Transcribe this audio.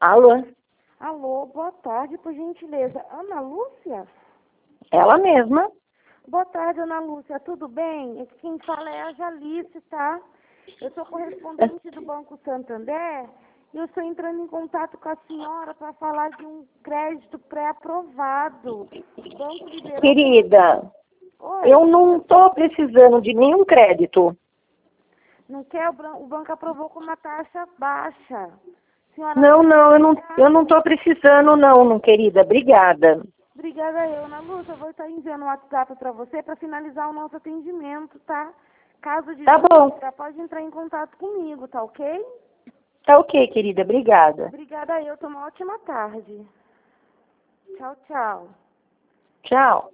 Alô? Alô, boa tarde, por gentileza. Ana Lúcia? Ela mesma. Boa tarde, Ana Lúcia. Tudo bem? Aqui quem fala é a Jalice, tá? Eu sou correspondente do Banco Santander e eu estou entrando em contato com a senhora para falar de um crédito pré-aprovado. O banco liberou... Querida, Oi. eu não estou precisando de nenhum crédito. Não quer? O banco aprovou com uma taxa baixa. Senhora, Eu não estou precisando não, querida. Obrigada. Obrigada eu, Ana Lúcia. Eu vou estar enviando um WhatsApp para você para finalizar o nosso atendimento, tá? Caso de Tá bom. dúvida, pode entrar em contato comigo, tá ok? Tá ok, querida. Obrigada. Obrigada eu. Tenha uma ótima tarde. Tchau, tchau. Tchau.